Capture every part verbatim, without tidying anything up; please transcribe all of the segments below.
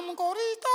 un corito.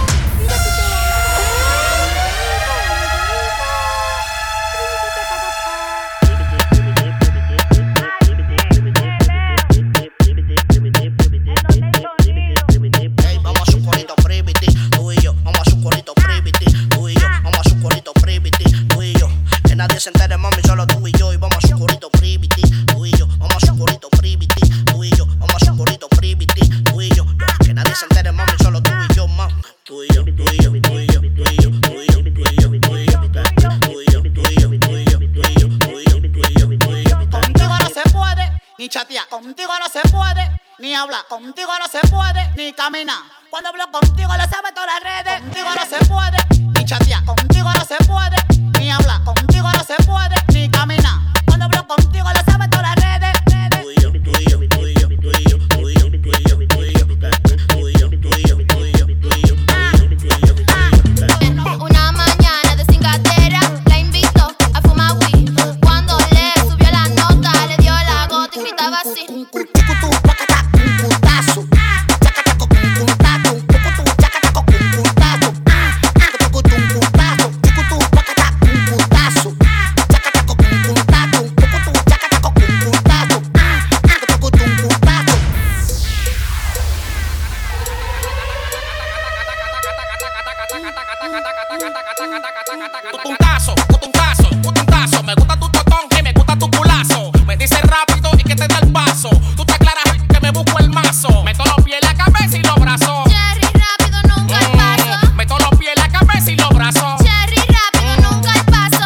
Hey, vamos a hacer un corito privity, tú y yo. Vamos a hacer un corito privity, tú y yo. Vamos a hacer un corito privity, tú y yo. Que nadie se entere, mami, solo tú y yo. Y vamos a hacer un corito privity, tú y yo. Vamos a hacer un corito privity, tú y yo. Vamos a hacer un corito privity, tú y yo. Que nadie se entere, mami, solo tú y yo, ma. Tú y yo, tú y yo, tú y yo, tú y yo, tú y yo, tú y yo, tú y yo, tú y yo, tú y yo, tú y yo, tú y yo, tú y yo, tú y yo, tú y yo. Contigo no se puede ni chatear, contigo no se puede ni hablar, contigo no se puede ni caminar. Cuando hablo contigo lo sabe todas las redes. Contigo no se puede ni chatear, contigo no se puede ni hablar, contigo no se puede ni caminar. Cuando hablo contigo lo sabe todas las redes. Tú y yo, tú y yo, tú y yo, tú y yo, tú y yo, tú y yo, tú y yo, tú y yo, tú y yo, tú y yo, tú y yo, tú y yo, tú y yo. Una mañana de sin cartera, la invito a fumar weed. Cuando le subió la nota, le dio la gota y gritaba así. Putuntazo, putuntazo, putuntazo. Me gusta tu totón y me gusta tu culazo. Me dice rápido y que te dé el paso. Tú te aclaras que me busco el mazo. Meto los pies en la cabeza y los brazos. Cherry rápido, nunca el paso. Mm, meto los pies en la cabeza y los brazos. Cherry rápido, nunca el paso.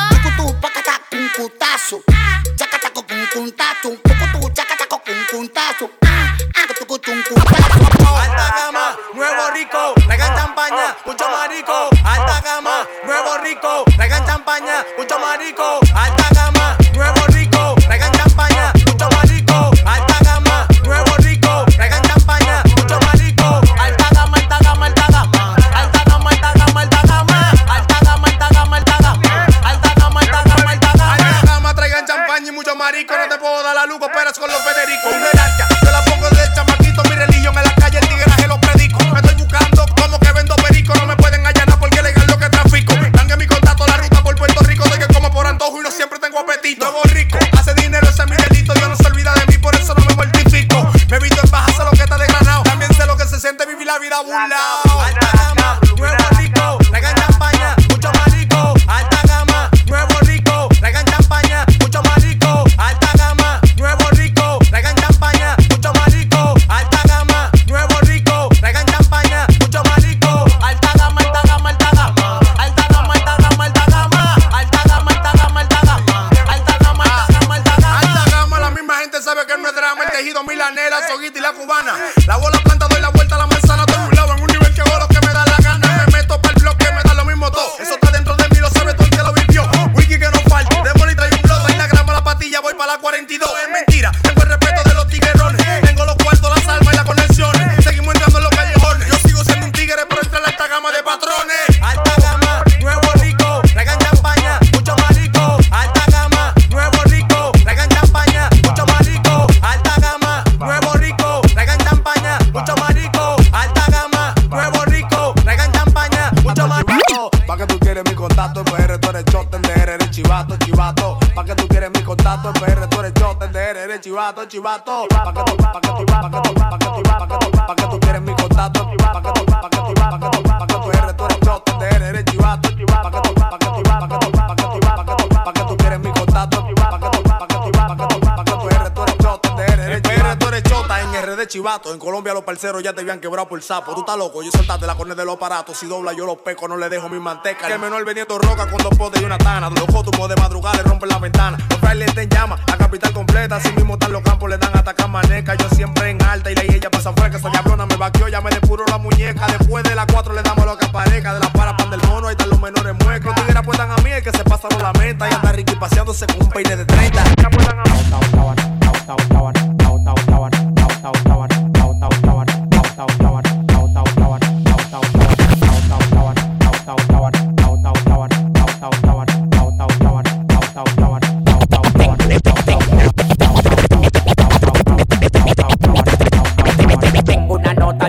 Alta gama, nuevo rico, traigan champaña, mucho marico. Alta gama, nuevo rico, traigan champaña, mucho marico. Alta gama, nuevo rico, traigan champaña, mucho marico. Alta gama, nuevo rico, traigan champaña, mucho marico. Alta gama, alta gama, alta gama. Alta gama, alta gama, alta gama. Alta gama, alta gama, alta gama. Alta gama, alta gama, alta gama. Alta gama, traigan champaña y mucho marico. No te puedo dar la luz, esperas con los Federico. Una jerarquía, yo la pongo de chamaquito. Mi religión en la calle, el tigreaje lo predico. Me estoy buscando como que vendo perico. No me pueden allanar porque es legal lo que trafico. Dan en mi contacto la ruta por Puerto Rico. De que como por antojo y no siempre tengo apetito. Nuevo rico, hace dinero, ese es mi delito. Dios no se olvida de mí, por eso no me mortifico. Me visto en baja, sé lo que está desgranado. También sé lo que se siente vivir la vida burlao. Alta gama, nuevo rico, traigan champaña, mucho marico. Alta gama, nuevo rico, traigan champaña, mucho marico. Alta gama, nuevo rico, traigan champaña, mucho marico. Alta gama, nuevo rico, traigan champaña, mucho marico. Alta gama, alta gama, alta gama. Alta gama, alta gama, alta gama. Alta gama, alta gama, alta gama. Alta gama, alta gama, alta gama. Alta gama, la misma gente sabe que no es drama. El tejido milanera, soguita y la cubana. La bola planta, doy la vuelta a la manzana. Estoy burlado en un nivel que hago lo que me da la gana. Me meto para el bloque, me da lo mismo todo. Eso está dentro de mí, lo sabe todo el que lo vivió. Wiki que no falte, Demoli trae un blog. Ahí la gramo, la patilla, voy para la cuarenta y dos. Es mentira, tengo el respeto de los tiguerones. Tengo los cuartos, las almas y las conexiones. Seguimos entrando en los callejones. Yo sigo siendo un tigre, pero entra en la alta gama de patrones. Alta gama, nuevo rico, traigan champaña, mucho marico. Alta gama, nuevo rico, traigan champaña, mucho marico. Alta gama, nuevo rico, traigan champaña, mucho marico. Alta gama, nuevo rico, traigan champaña, mucho marico. Pa' que tú quieres mi contacto, en P R tú eres choten, de R eres chivato, chivato. Pa' que tú quieres mi contacto, en P R tú eres choten, de R eres chivato, chivato. Pa' que tú, pa' que tú, pa' que tú, pa' que tú, pa' que tú, pa' que tú quieres mi contacto, pa' que tú, pa' que tú, pa' que tú, pa' que tú, P R tú eres choten, de R eres chivato, pa' que tú, pa' que tú, pa' que tú, pa' que tú, pa' que tú, pa' que tú quieres mi contacto, pa' que tú, pa' que tú, pa' que tú, pa' que tú, R tú eres choten, de R eres chivato. P R tú eres chota, en R de chivato. En Colombia los parceros ya te habían quebrado por sapo. Tú estás loco, yo soltaste la cornea de los aparatos. Si dobla yo los peco, no le dejo mi manteca. Que el menor vendiendo roca con dos potes y una tana. Los cotumos de madrugada le rompen la ventana. Los frailes te llaman, la capital completa. Así mismo están los campos, le dan hasta camaneca. Yo siempre en alta y la y ella pasa fresca. Esa diablona me vaqueó, ya me depuró la muñeca. Después de las cuatro le damos lo que aparezca. De la para pan del mono, ahí están los menores muecos. Los tigres apuestan a mí, el que se pasa no lamenta. Y anda Ricky paseándose con un peine de treinta.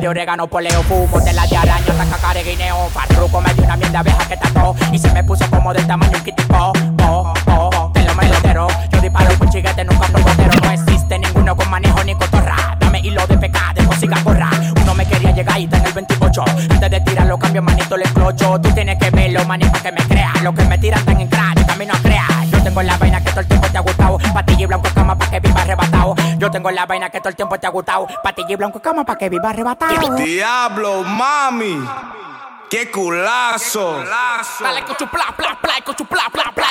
de orégano, poleo, fumo, tela de araña, taca, guineo. Farruko me dio una mierda vieja que tacó y se me puso como del tamaño un kitipo. Oh, oh, oh, te lo meletero. Yo disparo con chiguete, nunca probotero. No existe ninguno con manejo ni cotorra. Dame hilo de pecado, dejo siga corra. Uno me quería llegar y está en el veintiocho. Antes de tirarlo, cambio manito, le clocho. Tú tienes que verlo, manito, para que me creas. Los que me tiran tan en crack, yo camino a crear. Yo tengo la vaina que todo el tiempo te ha gustado. Patilla y blanco cama pa' que viva arrebatado. Yo tengo la vaina que todo el tiempo te ha gustado. Patilla y blanco cama pa' que viva arrebatado. Diablo, mami. ¡Qué culazo! Dale con tu pla, pla, pla, con tu pla, pla, pla.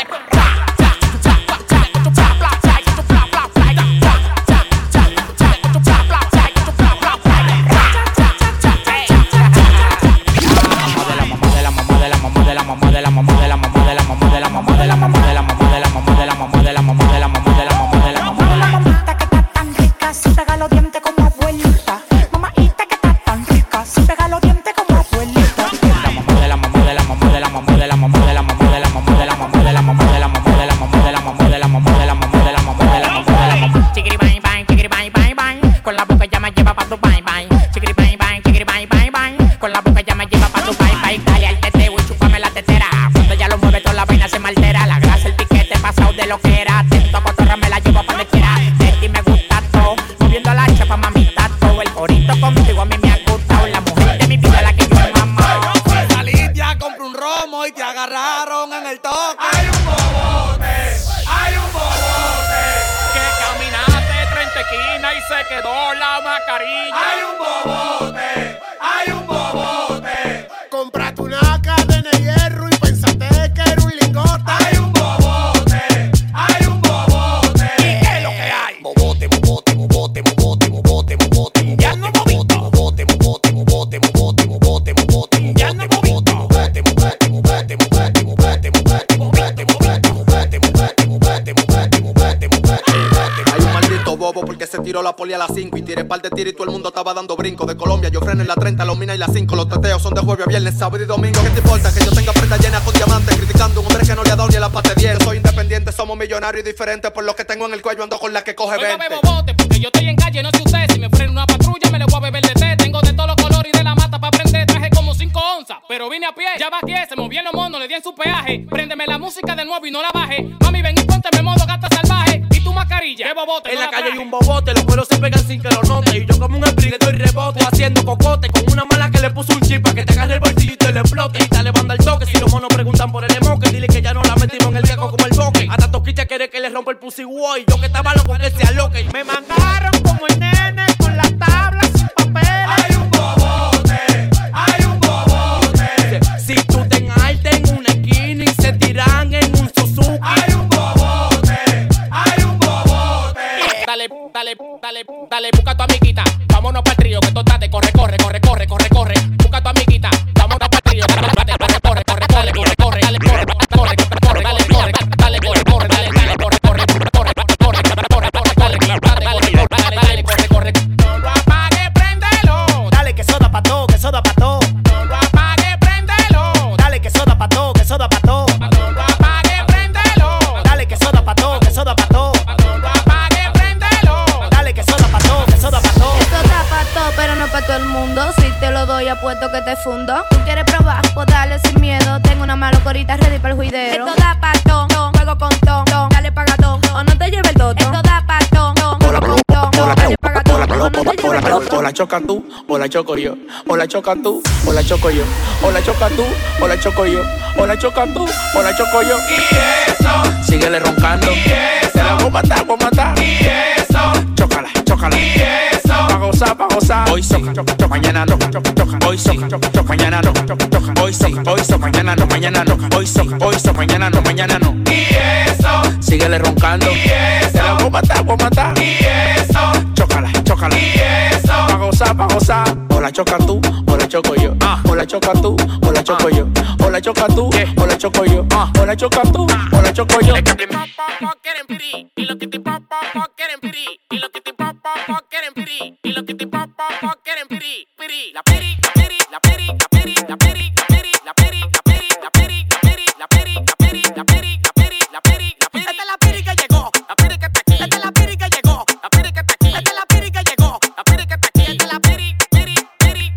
La poli a las cinco y tiré par de tiro y todo el mundo estaba dando brinco. De Colombia yo freno en la treinta, los minas y las cinco. Los teteos son de jueves a viernes, sábado y domingo. ¿Qué te importa que yo tenga prenda llena con diamantes? Criticando a un hombre que no le ha dado ni a la parte diez. Yo soy independiente, somos millonarios y diferentes. Por lo que tengo en el cuello ando con la que coge veinte. veinte. Yo bebo bote porque yo estoy en calle, no sé usted. Si me freno una patrulla me le voy a beber de té. Tengo de todos los colores y de la mata pa' prender. Traje como cinco onzas, pero vine a pie. Ya vaqué, se movían los monos, le di en su peaje. Préndeme la música de nuevo y no la baje. Mami, ven y pónteme modo gata salvaje. Y tu mascarilla, bebo bote. En no la, la calle traje. hay un bobote, los cueros se pegan sin que lo note. Y yo como un spring le doy rebote, haciendo cocote con una mala que le puso un chip pa' que te agarre el bolsillo y te le explote. Y dale banda al toque, si los monos preguntan por el emoque, dile que ya no la metimos en el viejo como el boque. Hasta Toquilla quiere que le rompa el pussy boy. Yo que estaba loco que se aloque. Me mangaron como el nene con las tablas sin papel. Hay un bobote, hay un bobote. Si tú te enaltes en una esquina y se tiran en un Suzuki. Hay un bobote, hay un bobote. Dale, dale, dale, dale, busca a tu amiguita. Vámonos pa'l trío, que total de corre, corre, corre, corre, corre, corre. Busca a tu amiguita. Vámonos pa'l trío, corre, corre, corre, corre, corre, corre, corre, corre, dale, corre, corre, corre, dale, corre, dale, corre, corre, dale, dale, corre, corre, corre, corre, corre, corre, corre, dale, dale, dale, corre, corre. No lo apague, préndelo. Dale que soda pa' todo, que soda pa' todo. No lo apague, préndelo. Dale que soda pa' todo, que soda pa' todo. No lo apague, préndelo. Dale que soda pa' todo, que soda pa' todo. No lo apague, préndelo. Dale que soda pa' todo, que soda pa' todo. Esto está pa' todo, pero no pa' todo el mundo. Si te lo doy, apuesto que te fundo. ¿Tú quieres probar? Pues dale sin miedo. Tengo una malocorita ready para el juidero. Esto da pa' todo, juego con todo. Dale pagatón, o no te lleve el toto. Esto da pa' todo, juego con todo. Dale pagatón, o no te lleve el toto. O la choca tú, o la choco yo. O la choca tú, o la choco yo. O la choca tú, o la choco yo. O la choca tú, o la choco yo. Y eso, Síguele roncando. y eso, Te la voy a matar, voy a matar. y eso, Chócala, chócala. y eso. Pa' gozar, pa' gozar. Hoy soca, choca, choca, mañana no, choca, choca. Hoy soca, choca, choca, mañana no, choca, choca. Hoy soca, hoy soca, mañana no, mañana no. Hoy soca, hoy soca, mañana no, mañana no. Y eso, Síguele roncando. y eso, Te la voy a matar, voy a matar. y eso, Chócala, chócala. y eso. Pa' gozar, pa' gozar. O la choca tú, o la choco yo. O la choca tú, o la choco yo. O la choca tú, o la choco yo. O la choca tú, o la choco yo. Quieren piri, y lo que te pop pop quieren piri, y lo que te pop pop quieren piri, y lo que te pop pop quieren piri, piri, la piri, la piri, la piri, la piri, la piri, la piri, la piri, la piri, la piri, la piri, la piri, la piri, la piri, la piri, la piri, la piri. Esta es la piri que llegó, la piri que está aquí. Esta es la piri que llegó, la piri que está aquí. Esta es la piri que llegó, la piri que está aquí. Esta es la piri, piri, piri,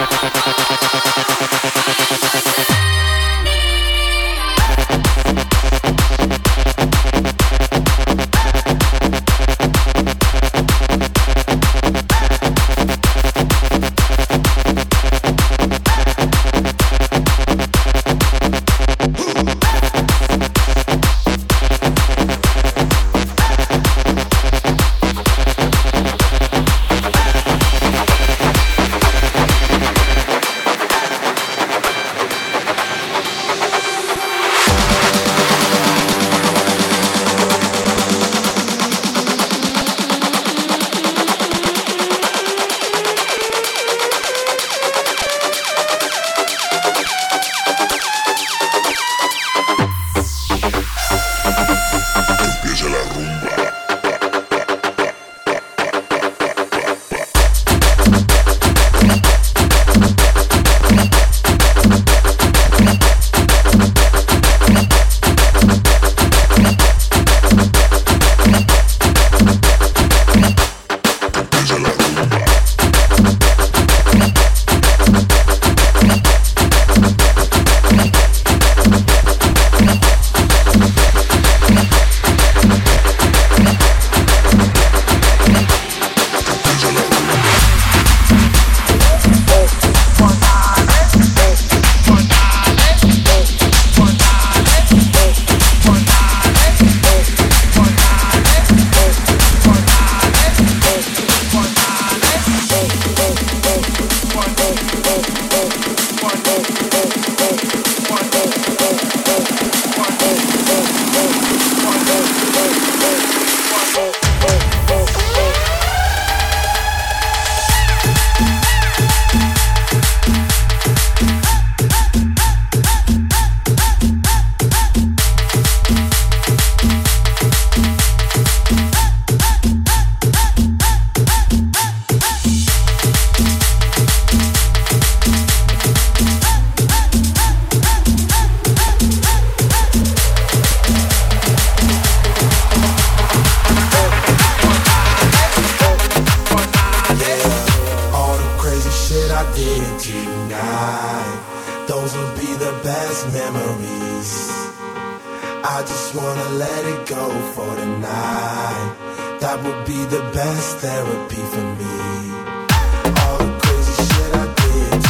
I just wanna let it go for tonight. That would be the best therapy for me. All the crazy shit I did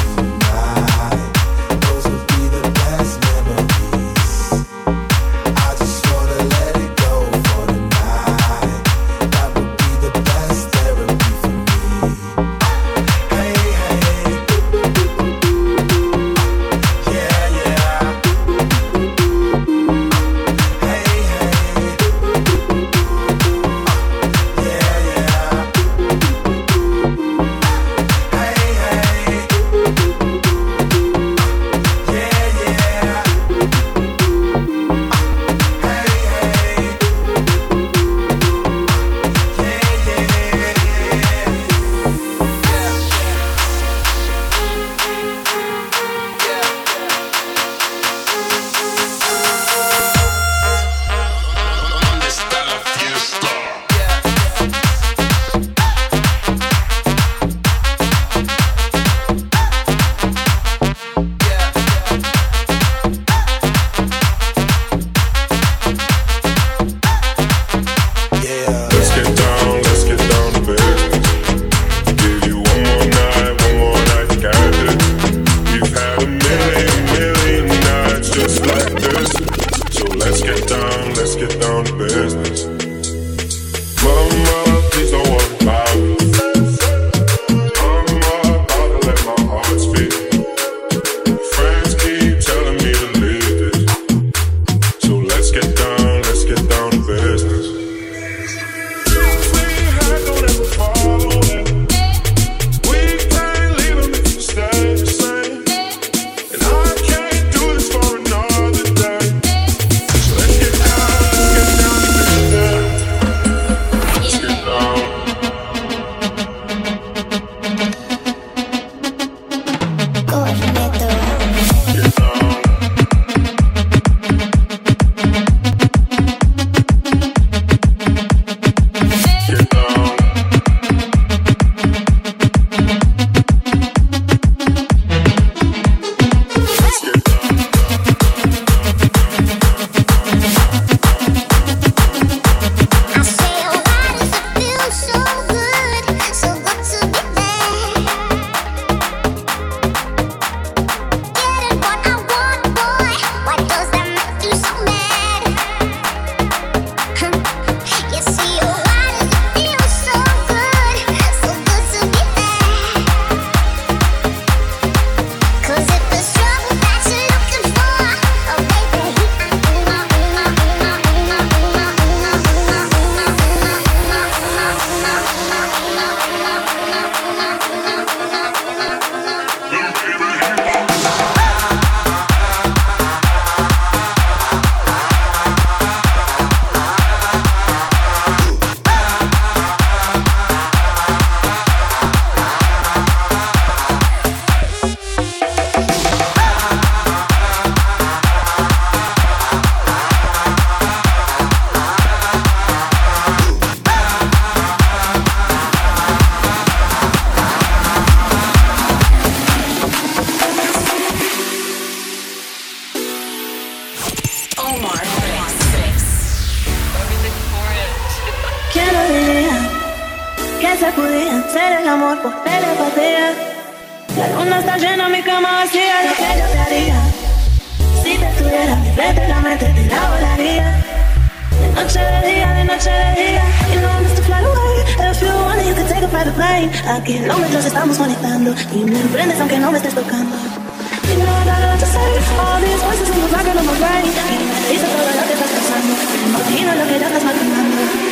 tonight, those would be the best memories. I just wanna let it go for tonight. That would be the best therapy for me. Hey, hey, yeah, yeah. Hey, hey, yeah, yeah. se podía hacer el amor por telepatía. La luna está llena, mi cama vacía. Lo que yo te haría si te tuviera de frente, la mente te la volaría. De noche de día, de noche de día. You know I'm just to fly away. If you want it, you can take a private plane. A kilómetros estamos conectando y me emprendes aunque no me estés tocando. You know I got a lot to say. All these voices in the back of my brain. Y me dice todo lo que estás pensando. Me imagino lo que ya estás maquinando.